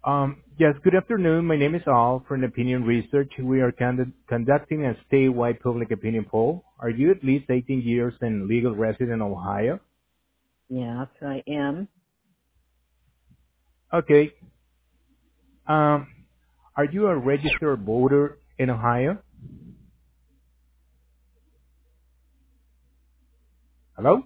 Yes, good afternoon. My name is Al from Opinion Research. We are conducting a statewide public opinion poll. Are you at least 18 years and legal resident in Ohio? Yes, I am. Okay. Um, are you a registered voter in Ohio? Hello?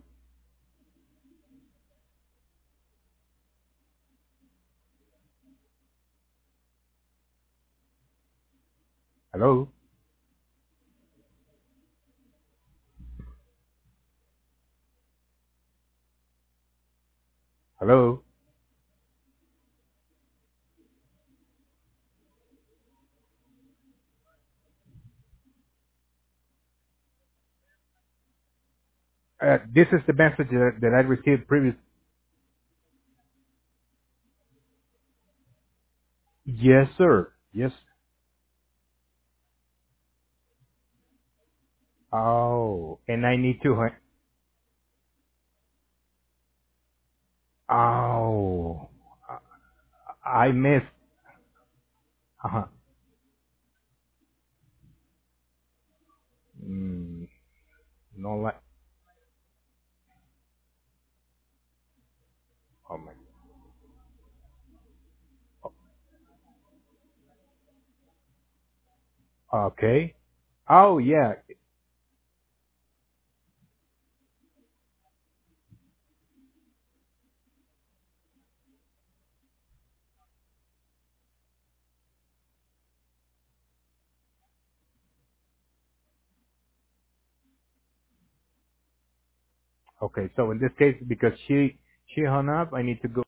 Hello? Hello? This is the message that I received previous. Yes, sir. Yes. Oh, and I need to. Oh, I missed. Uh-huh. Mm, no, like. Oh my. Okay. Oh yeah. Okay. So in this case, because she hung up, I need to go